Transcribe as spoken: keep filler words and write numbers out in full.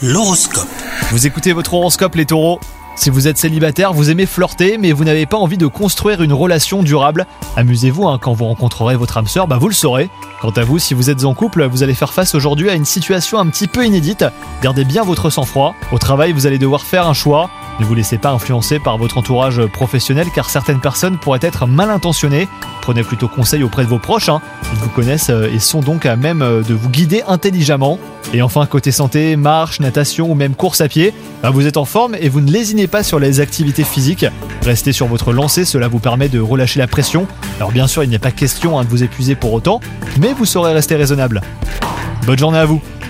L'horoscope. Vous écoutez votre horoscope les taureaux. Si vous êtes célibataire, vous aimez flirter, mais vous n'avez pas envie de construire une relation durable, amusez-vous hein, quand vous rencontrerez votre âme sœur, bah vous le saurez. Quant à vous, si vous êtes en couple, vous allez faire face aujourd'hui à une situation un petit peu inédite. Gardez bien votre sang-froid. Au travail, vous allez devoir faire un choix. Ne vous laissez pas influencer par votre entourage professionnel car certaines personnes pourraient être mal intentionnées. Prenez plutôt conseil auprès de vos proches, hein. Ils vous connaissent et sont donc à même de vous guider intelligemment. Et enfin, côté santé, marche, natation ou même course à pied, bah vous êtes en forme et vous ne lésinez pas sur les activités physiques. Restez sur votre lancée, cela vous permet de relâcher la pression. Alors bien sûr, il n'est pas question hein, de vous épuiser pour autant, mais vous saurez rester raisonnable. Bonne journée à vous.